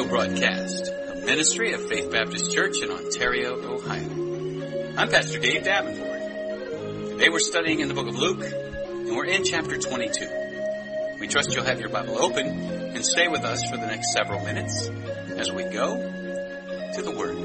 broadcast, a ministry of Faith Baptist Church in Ontario, Ohio. I'm Pastor Dave Davenport. Today we're studying in the book of Luke, and we're in chapter 22. We trust you'll have your Bible open and stay with us for the next several minutes as we go to the Word.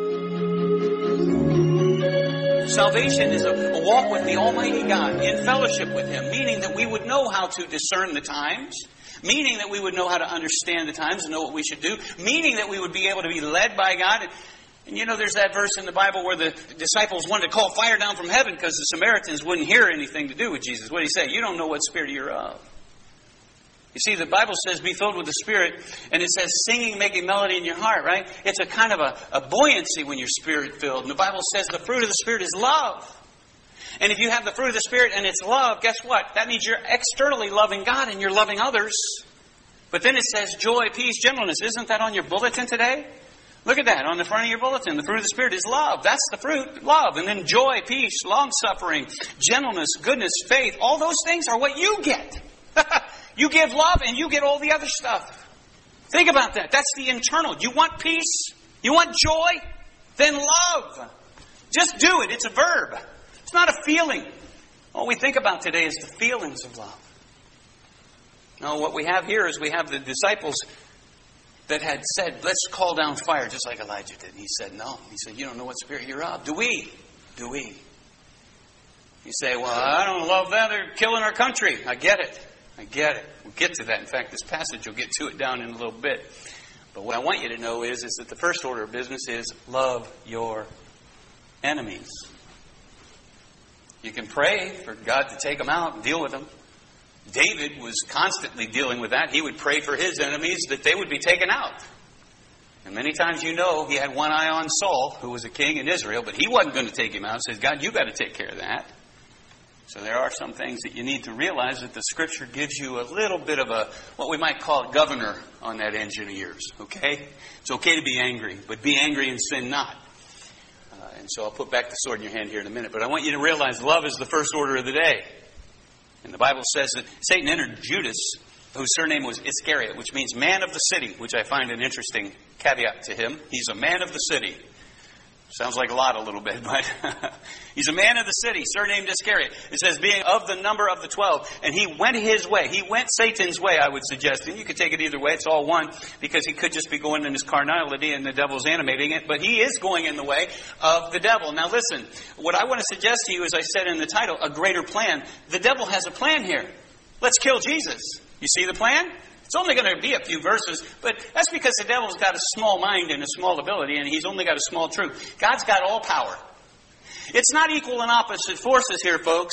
Salvation is a walk with the Almighty God in fellowship with Him, meaning that we would know how to discern the times, meaning that we would know how to understand the times and know what we should do, meaning that we would be able to be led by God. And you know, there's that verse in the Bible where the disciples wanted to call fire down from heaven because the Samaritans wouldn't hear anything to do with Jesus. What did He say? You don't know what spirit you're of. You see, the Bible says, be filled with the Spirit, and it says singing, making melody in your heart, right? It's a kind of a buoyancy when you're Spirit-filled. And the Bible says the fruit of the Spirit is love. And if you have the fruit of the Spirit and it's love, guess what? That means you're externally loving God and you're loving others. But then it says joy, peace, gentleness. Isn't that on your bulletin today? Look at that on the front of your bulletin. The fruit of the Spirit is love. That's the fruit, love. And then joy, peace, long-suffering, gentleness, goodness, faith. All those things are what you get. You give love and you get all the other stuff. Think about that. That's the internal. You want peace? You want joy? Then love. Just do it. It's a verb. It's not a feeling. All we think about today is the feelings of love. No, what we have here is we have the disciples that had said, let's call down fire, just like Elijah did. And He said, no. He said, you don't know what spirit you're of. Do we? Do we? You say, well, I don't love that. They're killing our country. I get it. I get it. We'll get to that. In fact, this passage, will get to it down in a little bit. But what I want you to know is that the first order of business is love your enemies. You can pray for God to take them out and deal with them. David was constantly dealing with that. He would pray for his enemies that they would be taken out. And many times, you know, he had one eye on Saul, who was a king in Israel, but he wasn't going to take him out. He says, God, you got to take care of that. So there are some things that you need to realize that the Scripture gives you a little bit of a, what we might call a governor on that engine of yours, okay? It's okay to be angry, but be angry and sin not. And so I'll put back the sword in your hand here in a minute. But I want you to realize love is the first order of the day. And the Bible says that Satan entered Judas, whose surname was Iscariot, which means man of the city, which I find an interesting caveat to him. He's a man of the city. Sounds like a lot a little bit, but he's a man of the city, surnamed Iscariot. It says being of the number of the 12. And he went his way. He went Satan's way, I would suggest. And you could take it either way. It's all one, because he could just be going in his carnality and the devil's animating it. But he is going in the way of the devil. Now listen, what I want to suggest to you, as I said in the title, a greater plan. The devil has a plan here. Let's kill Jesus. You see the plan? It's only going to be a few verses, but that's because the devil's got a small mind and a small ability, and he's only got a small truth. God's got all power. It's not equal and opposite forces here, folks.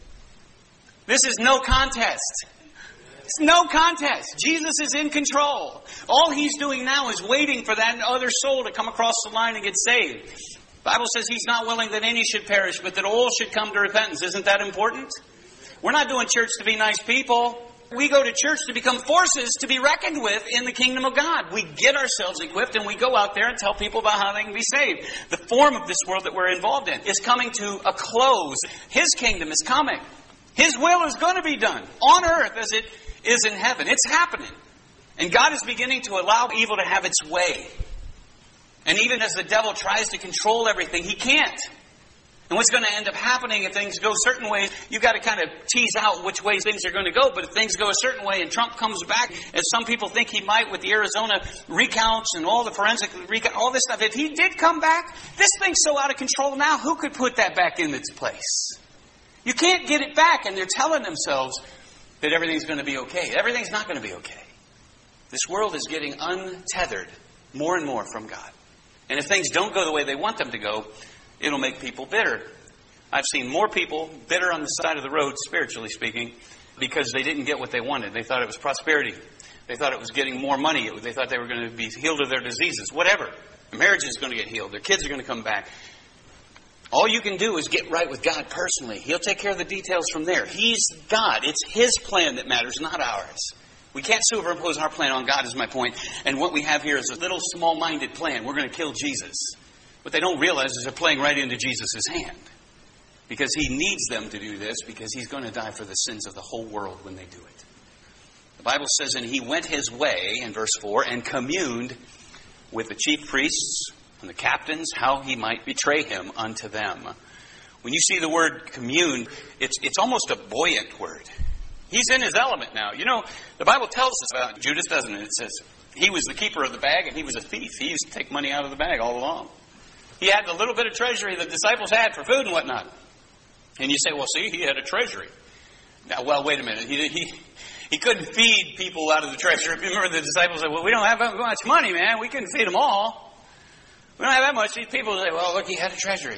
This is no contest. It's no contest. Jesus is in control. All He's doing now is waiting for that other soul to come across the line and get saved. The Bible says He's not willing that any should perish, but that all should come to repentance. Isn't that important? We're not doing church to be nice people. We go to church to become forces to be reckoned with in the kingdom of God. We get ourselves equipped and we go out there and tell people about how they can be saved. The form of this world that we're involved in is coming to a close. His kingdom is coming. His will is going to be done on earth as it is in heaven. It's happening. And God is beginning to allow evil to have its way. And even as the devil tries to control everything, he can't. And what's going to end up happening if things go certain ways, you've got to kind of tease out which ways things are going to go. But if things go a certain way and Trump comes back, as some people think he might with the Arizona recounts and all the forensic recount, all this stuff, if he did come back, this thing's so out of control now, who could put that back in its place? You can't get it back, and they're telling themselves that everything's going to be okay. Everything's not going to be okay. This world is getting untethered more and more from God. And if things don't go the way they want them to go, it'll make people bitter. I've seen more people bitter on the side of the road, spiritually speaking, because they didn't get what they wanted. They thought it was prosperity. They thought it was getting more money. They thought they were going to be healed of their diseases. Whatever. Their marriage is going to get healed. Their kids are going to come back. All you can do is get right with God personally. He'll take care of the details from there. He's God. It's His plan that matters, not ours. We can't superimpose our plan on God, is my point. And what we have here is a little small-minded plan. We're going to kill Jesus. What they don't realize is they're playing right into Jesus' hand. Because He needs them to do this, because He's going to die for the sins of the whole world when they do it. The Bible says, and He went His way, in verse 4, and communed with the chief priests and the captains, how he might betray him unto them. When you see the word commune, it's almost a buoyant word. He's in his element now. You know, the Bible tells us about Judas, doesn't it? It says he was the keeper of the bag and he was a thief. He used to take money out of the bag all along. He had the little bit of treasury the disciples had for food and whatnot. And you say, well, see, he had a treasury. Now, well, wait a minute. He couldn't feed people out of the treasury. Remember the disciples said, well, we don't have that much money, man. We couldn't feed them all. We don't have that much. These people say, well, look, he had a treasury.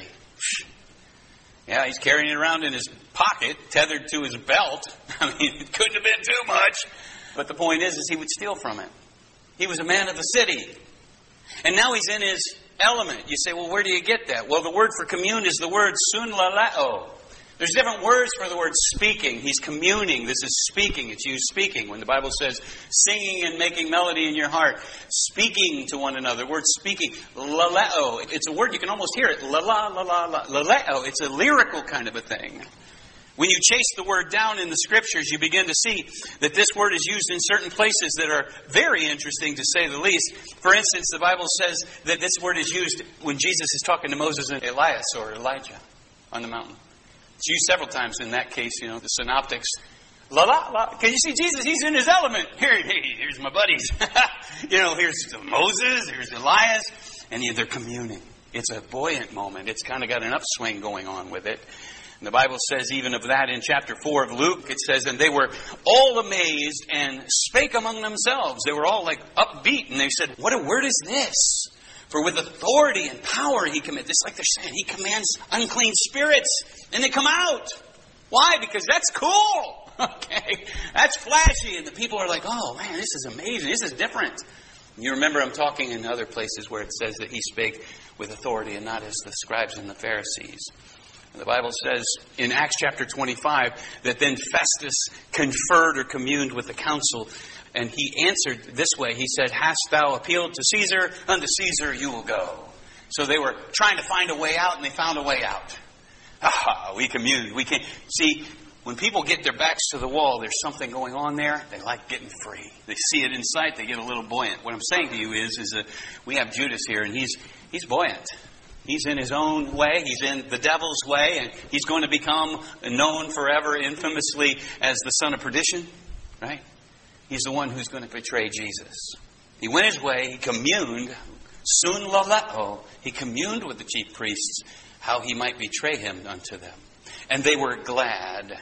Yeah, he's carrying it around in his pocket, tethered to his belt. I mean, it couldn't have been too much. But the point is he would steal from it. He was a man of the city. And now he's in his element. You say, well, where do you get that? Well, the word for commune is the word sunlaleo. There's different words for the word speaking. He's communing. This is speaking. It's used speaking. When the Bible says singing and making melody in your heart, speaking to one another. The word speaking, laleo. It's a word, you can almost hear it. La la la la la. Laleo. It's a lyrical kind of a thing. When you chase the word down in the Scriptures, you begin to see that this word is used in certain places that are very interesting, to say the least. For instance, the Bible says that this word is used when Jesus is talking to Moses and Elias or Elijah on the mountain. It's used several times in that case, you know, the synoptics. La la la. Can you see Jesus? He's in his element. Here's my buddies. You know, here's Moses, here's Elias, and they're communing. It's a buoyant moment. It's kind of got an upswing going on with it. And the Bible says even of that in chapter 4 of Luke, it says, and they were all amazed and spake among themselves. They were all like upbeat, and they said, what a word is this? For with authority and power he commands. It's like they're saying, he commands unclean spirits, and they come out. Why? Because that's cool. Okay? That's flashy. And the people are like, oh man, this is amazing. This is different. And you remember I'm talking in other places where it says that he spake with authority and not as the scribes and the Pharisees. And the Bible says in Acts chapter 25 that then Festus conferred or communed with the council. And he answered this way. He said, hast thou appealed to Caesar? Unto Caesar you will go. So they were trying to find a way out, and they found a way out. We communed. We can see, when people get their backs to the wall, there's something going on there. They like getting free. They see it in sight. They get a little buoyant. What I'm saying to you is that we have Judas here, and he's buoyant. He's in his own way. He's in the devil's way, and he's going to become known forever, infamously, as the son of perdition. Right? He's the one who's going to betray Jesus. He went his way. He communed. Sun laleo. He communed with the chief priests how he might betray him unto them. And they were glad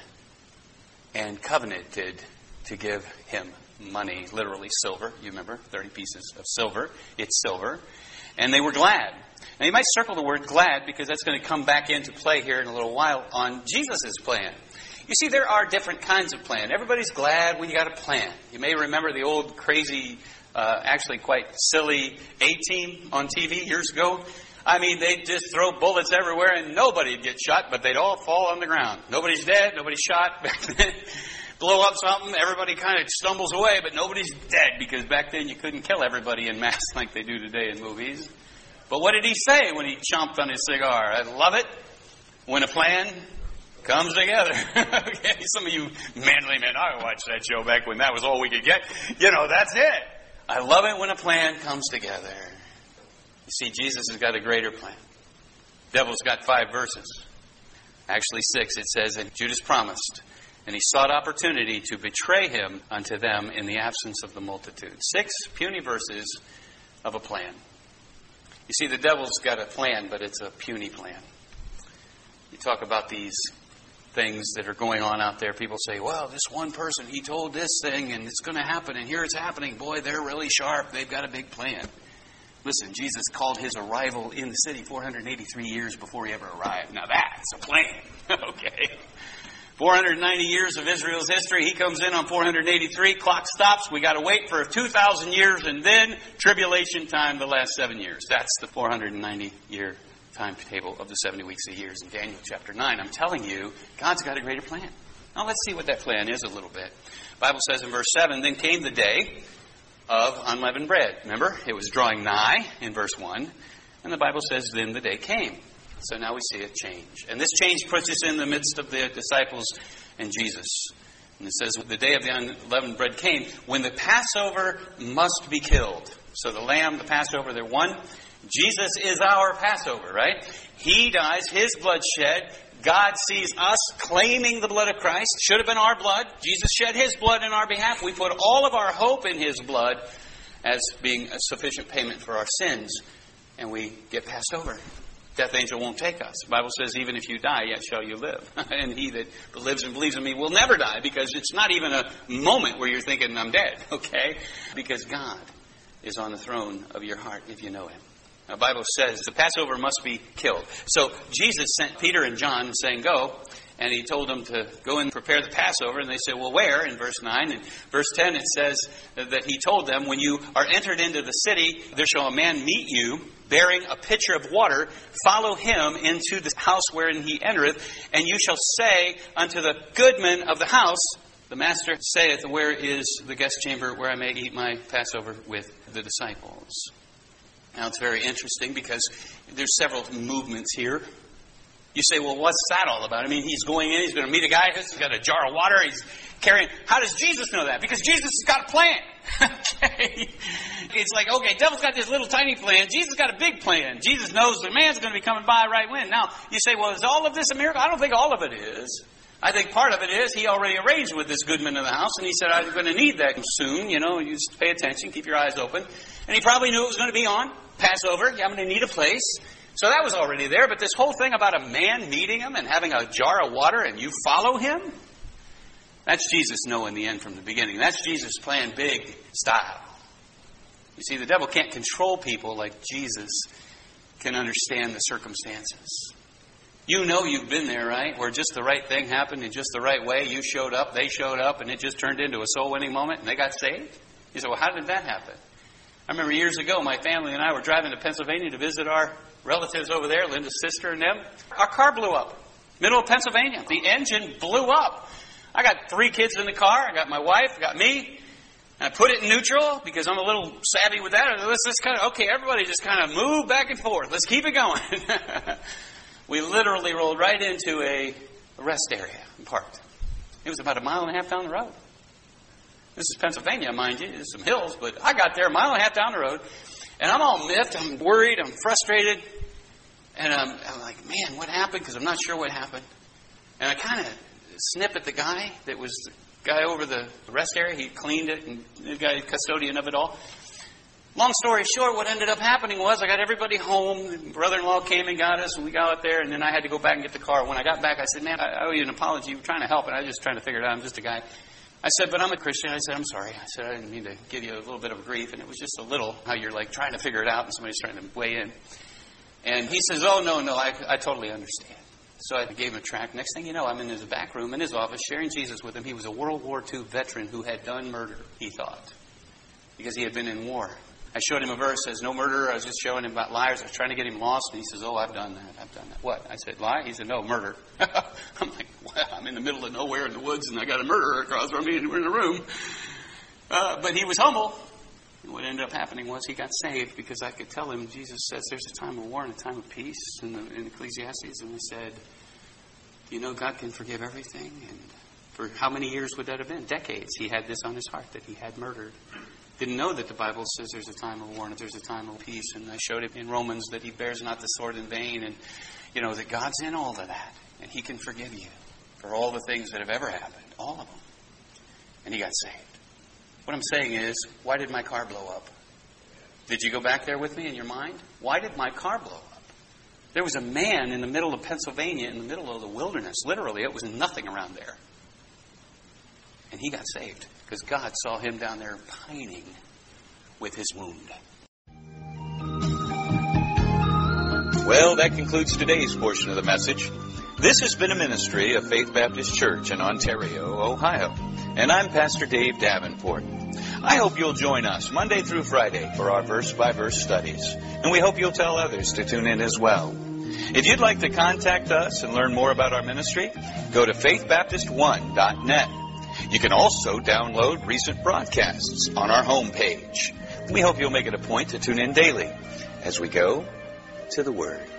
and covenanted to give him money, literally silver. You remember, 30 pieces of silver. It's silver. And they were glad. Now you might circle the word glad, because that's going to come back into play here in a little while on Jesus' plan. You see, there are different kinds of plan. Everybody's glad when you got a plan. You may remember the old crazy, actually quite silly A-Team on TV years ago. I mean, they'd just throw bullets everywhere and nobody'd get shot, but they'd all fall on the ground. Nobody's dead, nobody's shot. Back then, blow up something, everybody kind of stumbles away, but nobody's dead, because back then you couldn't kill everybody en masse like they do today in movies. But what did he say when he chomped on his cigar? I love it when a plan comes together. Okay, some of you manly men, I watched that show back when that was all we could get. You know, that's it. I love it when a plan comes together. You see, Jesus has got a greater plan. Devil's got 5 verses. Actually 6. It says, and Judas promised, and he sought opportunity to betray him unto them in the absence of the multitude. 6 puny verses of a plan. You see, the devil's got a plan, but it's a puny plan. You talk about these things that are going on out there. People say, well, this one person, he told this thing, and it's going to happen, and here it's happening. Boy, they're really sharp. They've got a big plan. Listen, Jesus called his arrival in the city 483 years before he ever arrived. Now that's a plan. Okay. 490 years of Israel's history. He comes in on 483. Clock stops. We got to wait for 2,000 years, and then tribulation time, the last 7 years. That's the 490-year timetable of the 70 weeks of years in Daniel chapter 9. I'm telling you, God's got a greater plan. Now let's see what that plan is a little bit. The Bible says in verse 7, then came the day of unleavened bread. Remember, it was drawing nigh in verse 1. And the Bible says, then the day came. So now we see a change. And this change puts us in the midst of the disciples and Jesus. And it says, the day of the unleavened bread came when the Passover must be killed. So the lamb, the Passover, they're one. Jesus is our Passover, right? He dies, His blood shed. God sees us claiming the blood of Christ. Should have been our blood. Jesus shed His blood in our behalf. We put all of our hope in His blood as being a sufficient payment for our sins. And we get passed over. Death angel won't take us. The Bible says, even if you die, yet shall you live. And he that lives and believes in me will never die, because it's not even a moment where you're thinking, I'm dead, okay? Because God is on the throne of your heart if you know Him. The Bible says the Passover must be killed. So Jesus sent Peter and John saying, go. And He told them to go and prepare the Passover. And they said, well, where? In verse 9. In verse 10 it says that He told them, when you are entered into the city, there shall a man meet you, bearing a pitcher of water. Follow him into the house wherein he entereth. And you shall say unto the goodman of the house, the master saith, where is the guest chamber where I may eat my Passover with the disciples? Now it's very interesting because there's several movements here. You say, well, what's that all about? I mean, he's going in, he's going to meet a guy who's got a jar of water, he's carrying... How does Jesus know that? Because Jesus has got a plan. Okay? It's like, okay, devil's got this little tiny plan. Jesus got a big plan. Jesus knows the man's going to be coming by right when. Now, you say, well, is all of this a miracle? I don't think all of it is. I think part of it is he already arranged with this goodman of the house, and he said, I'm going to need that soon. You know, you just pay attention, keep your eyes open. And he probably knew it was going to be on Passover. Yeah, I'm going to need a place. So that was already there. But this whole thing about a man meeting him and having a jar of water and you follow him, that's Jesus knowing the end from the beginning. That's Jesus playing big style. You see, the devil can't control people like Jesus can understand the circumstances. You know you've been there, right? Where just the right thing happened in just the right way. You showed up, they showed up, and it just turned into a soul-winning moment, and they got saved. You say, well, how did that happen? I remember years ago, my family and I were driving to Pennsylvania to visit our relatives over there, Linda's sister and them. Our car blew up. Middle of Pennsylvania. The engine blew up. I got 3 kids in the car. I got my wife, I got me. And I put it in neutral because I'm a little savvy with that. Let's kind of, okay, everybody just kind of move back and forth. Let's keep it going. We literally rolled right into a rest area and parked. It was about 1.5 miles down the road. This is Pennsylvania, mind you. There's some hills, but I got there 1.5 miles down the road. And I'm all miffed. I'm worried. I'm frustrated. And I'm like, man, what happened? Because I'm not sure what happened. And I kind of snip at the guy that was the guy over the rest area. He cleaned it, and the guy, custodian of it all. Long story short, what ended up happening was I got everybody home. The brother-in-law came and got us, and we got out there, and then I had to go back and get the car. When I got back, I said, man, I owe you an apology. You were trying to help, and I was just trying to figure it out. I'm just a guy. I said, but I'm a Christian. I said, I'm sorry. I said, I didn't mean to give you a little bit of grief. And it was just a little, how you're like trying to figure it out and somebody's trying to weigh in. And he says, oh, no, I totally understand. So I gave him a tract. Next thing you know, I'm in his back room in his office sharing Jesus with him. He was a World War II veteran who had done murder, he thought, because he had been in war. I showed him a verse that says, no murder. I was just showing him about liars. I was trying to get him lost. And he says, oh, I've done that. What? I said, lie? He said, no, murder. I'm like, well, I'm in the middle of nowhere in the woods, and I got a murderer across from me, and we're in a room. But he was humble. And what ended up happening was he got saved because I could tell him, Jesus says there's a time of war and a time of peace in Ecclesiastes. And I said, you know, God can forgive everything. And for how many years would that have been? Decades. He had this on his heart that he had murdered. Didn't know that the Bible says there's a time of war and there's a time of peace. And I showed him in Romans that he bears not the sword in vain. And, you know, that God's in all of that. And he can forgive you for all the things that have ever happened. All of them. And he got saved. What I'm saying is, why did my car blow up? Did you go back there with me in your mind? Why did my car blow up? There was a man in the middle of Pennsylvania, in the middle of the wilderness. Literally, it was nothing around there. And he got saved because God saw him down there pining with his wound. Well, that concludes today's portion of the message. This has been a ministry of Faith Baptist Church in Ontario, Ohio. And I'm Pastor Dave Davenport. I hope you'll join us Monday through Friday for our verse-by-verse studies. And we hope you'll tell others to tune in as well. If you'd like to contact us and learn more about our ministry, go to faithbaptist1.net. You can also download recent broadcasts on our homepage. We hope you'll make it a point to tune in daily as we go to the Word.